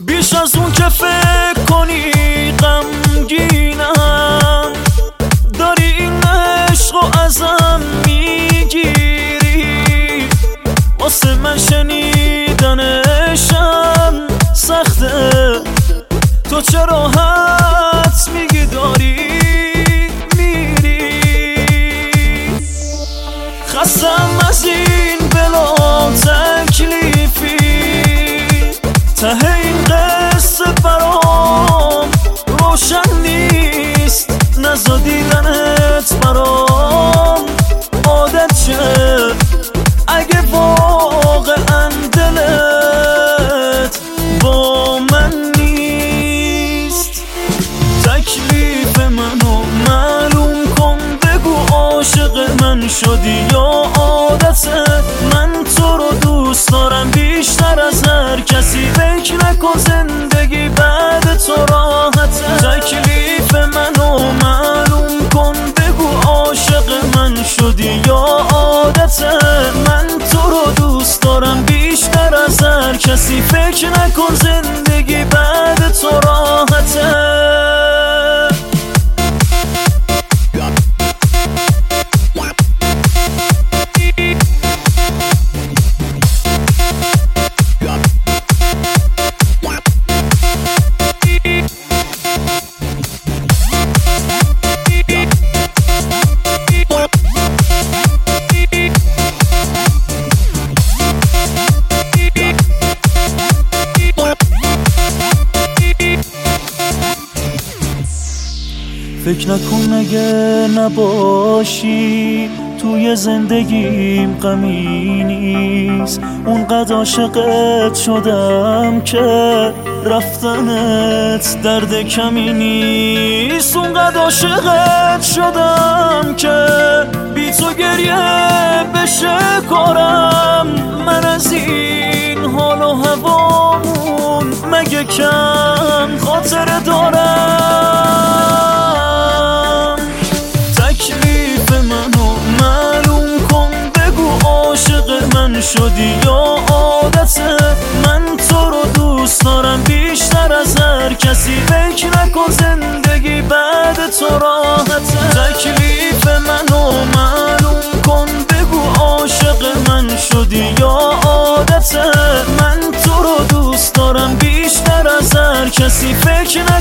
بیش از اون که فکر کنی غمگینم، داری این عشقو ازم میگیری. واسه من شنیدنشم سخته، تو چرا حدس میگی داری میری. خستم از این بلا تکلیفی، ته این قصه برام روشن نیست. نزا دیدنت برام عادت شه، اگه واقعا دلت با من نیست. تکلیف منو معلوم کن، بگو عاشق من شدی یا عادته. من تو رو دوست دارم بیشتر از هر کسی، فکر نکن زندگی بعد تو راحته. تکلیف منو معلوم کن، بگو عاشق من شدی یا عادته. من تو رو دوست دارم بیشتر از هر کسی، فکر نکن زندگی بعد تو راحته. فکر نکن اگه نباشی توی زندگیم غمی نیست. اونقدر عاشقت شدم که رفتنت درد کمی نیست. اونقدر عاشقت شدم که بی تو گریه بشه کارم. من از این حال و هوامون مگه کم خاطر دارم. تکلیف منو معلوم کن، بگو عاشق من شدی یا عادته. من تو رو دوست دارم بیشتر از هر کسی، فکر نکن زندگی بعد تو راحته. تکلیف منو معلوم کن، بگو عاشق من شدی یا عادته. من تو رو دوست دارم بیشتر از هر کسی، فکر